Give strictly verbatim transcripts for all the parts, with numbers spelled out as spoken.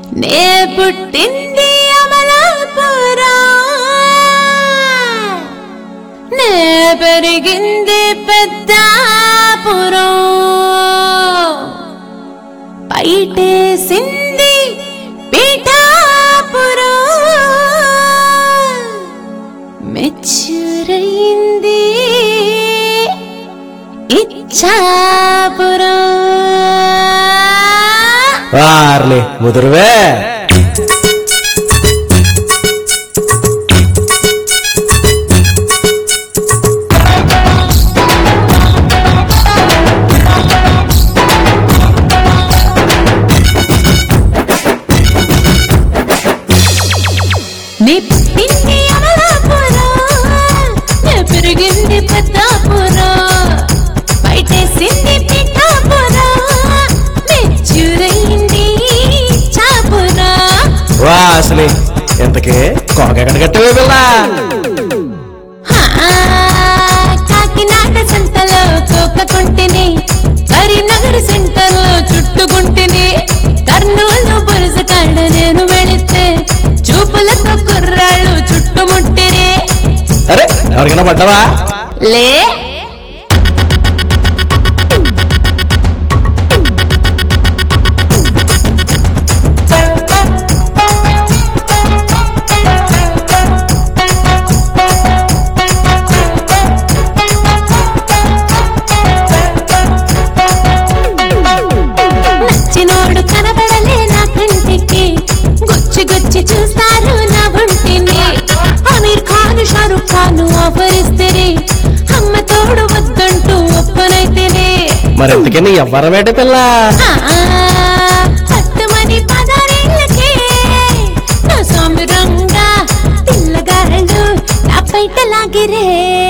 నే పుట్టింది అమలాపురం, నే పెరిగింది పెద్దాపురం, బయటేసింది పీఠాపురం, మెచ్చురైంది ఇచ్చాపురం. వార్లే ముదురువే. నీ పుట్టింది అమలాపురం, నే పెరిగింది పెద్దాపురం, బయటేసింది పీఠాపురం, మెచ్చురైంది ఇచ్చాపురం. వా అసలు ఎంతకే కొనకెక్కడ కట్టవే పిల్ల? కాకినాడ సంతలో కోకకుంటిని, కరీంనగర్ సెంటర్ లో చుట్టుకుంటిని, కర్నూలు బురజ కాడ నేను వెళితే చూపులతో కుర్రాళ్ళు చుట్టుముట్టిరే. అరే ఎవరికైనా పడ్డావా? లే నచ్చినోడు కనబడలే నా కంటికి, గుచ్చి గుచ్చి చూస్తారు నా ఒంటిని, అమీర్ ఖాన్ షారుఖ్ ఖాన్ ఆఫరిస్తే అమ్మ తోడు వద్దంటూ ఒప్పనైతేనే. మరి ఎందుకని ఎవ్వరమేట పిల్ల? పట్టుమని పదారేళ్ళకే నా సామిరంగా పిల్లగాళ్ళు నా బయట లాగిరే.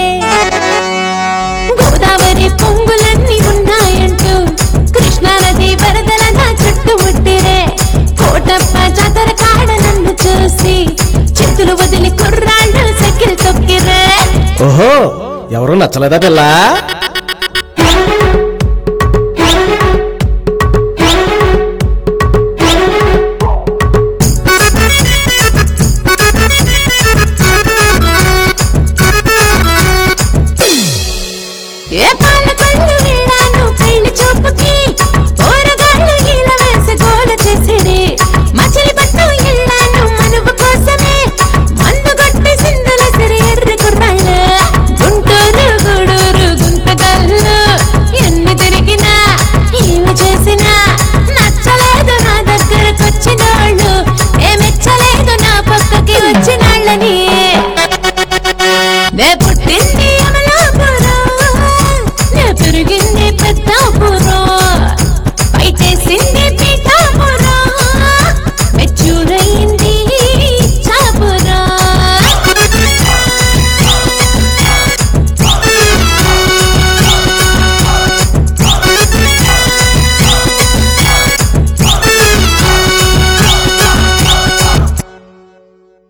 గోదావరి పొంగులన్నీ ఉన్నాయంటూ కృష్ణానది వరదల నా చుట్టుముట్టిరే. కోటప్ప జాతర కాడ నన్ను చూసి చేతులు వదిలి కుర్రాళ్ళు సైకిల్ తొక్కిరే. ఓహో ఎవరు నచ్చలేదా పిల్ల? ఏ పాలకొల్లు వెళ్ళాను పెళ్లి చూపుకి, కూరగాళ్ళు ఇలా వేసి గోల చేసిరి, మచిలి పట్టు వెళ్ళాను మనువు కోసమే, మందు కొట్టి సింధుల సిరి ఎర్రి కుర్రాళ్ళు, గుంటూరు గూడూరు గుంతగల్లు ఎన్ని తిరిగినా ఏమి చేసినా నచ్చలేదు నా దగ్గరకొచ్చినోళ్ళు, ఏ మెచ్చలేదు నా పక్కకి వచ్చినాళ్ళని. నే పుట్టింది అమలాపురం, నే పెరిగింది పెద్దాపురం, బయటేసింది